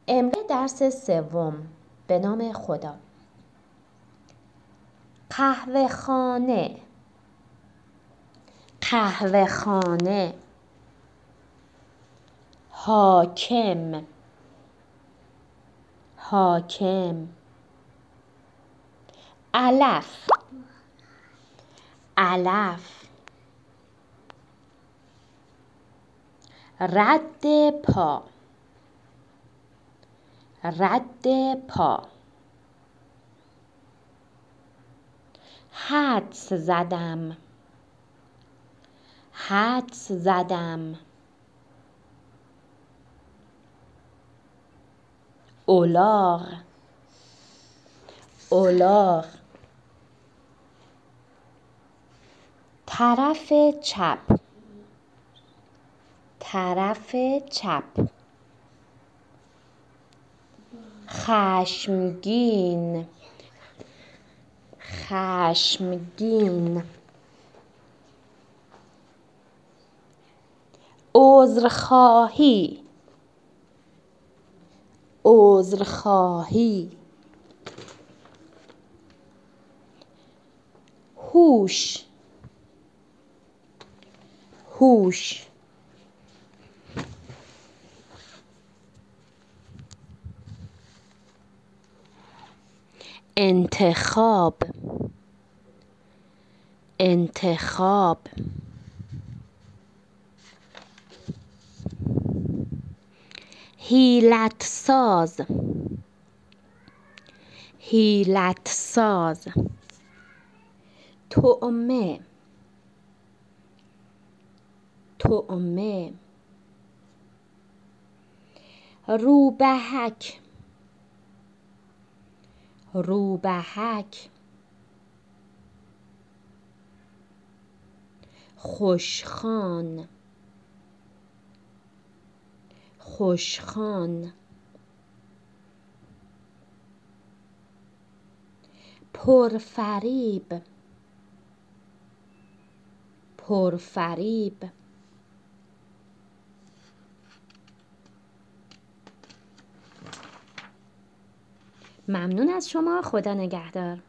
امروز درس سوم به نام خدا. قهوه خانه، قهوه خانه. حاکم، حاکم. علف، علف. رد پا، رد پا. حدس زدم، حدس زدم. الاغ، الاغ. طرف چپ، طرف چپ. خشمگین، خشمگین. عذرخواهی، عذرخواهی. هوش، هوش. انتخاب، انتخاب. حیلت ساز، حیلت ساز. طعمه، طعمه. روبهک، روبهک. خوشخوان، خوشخوان. پرفریب، پرفریب. ممنون از شما. خدا نگهدار.